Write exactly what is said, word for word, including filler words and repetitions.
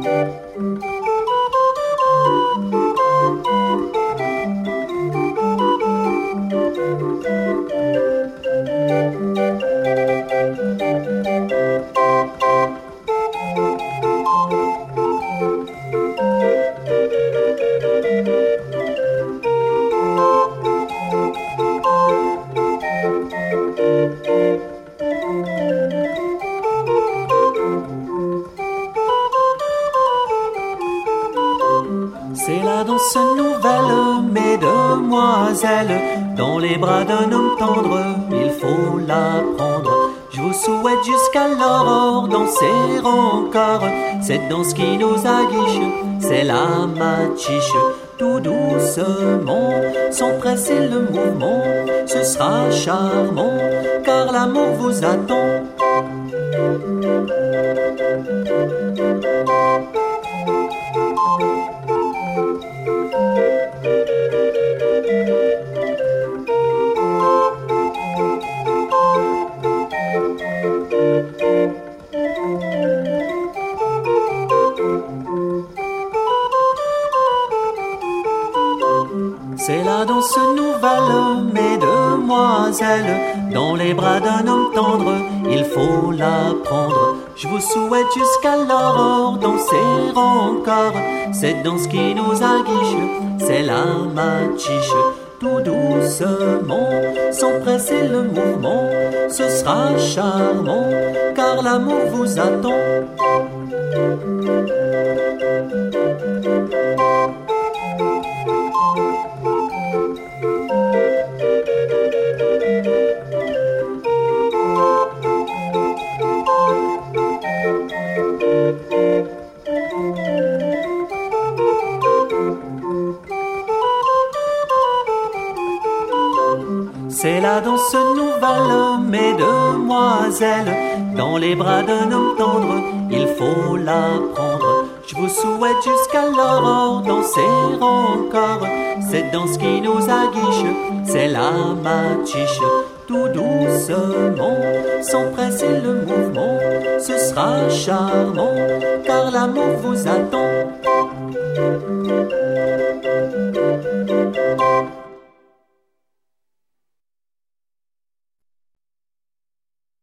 C'est la danse nouvelle, mesdemoiselles, dans les bras d'un homme tendre, il faut la prendre. Je vous souhaite jusqu'à l'aurore danser encore cette danse qui nous aguiche, c'est la matiche. Tout doucement, sans presser le mouvement, ce sera charmant, car l'amour vous attend. C'est la danse nouvelle, mesdemoiselles, dans les bras d'un homme tendre, il faut la prendre. Je vous souhaite jusqu'à l'aurore danser encore cette danse qui nous aguiche, c'est la matiche. Tout doucement, sans presser le mouvement, ce sera charmant, car l'amour vous attend. C'est la danse nouvelle, mesdemoiselles, dans les bras d'un homme tendre, il faut la prendre. Je vous souhaite jusqu'à l'aurore danser encore cette danse qui nous aguiche, c'est la matiche. Tout doucement, sans presser le mouvement, ce sera charmant, car l'amour vous attend.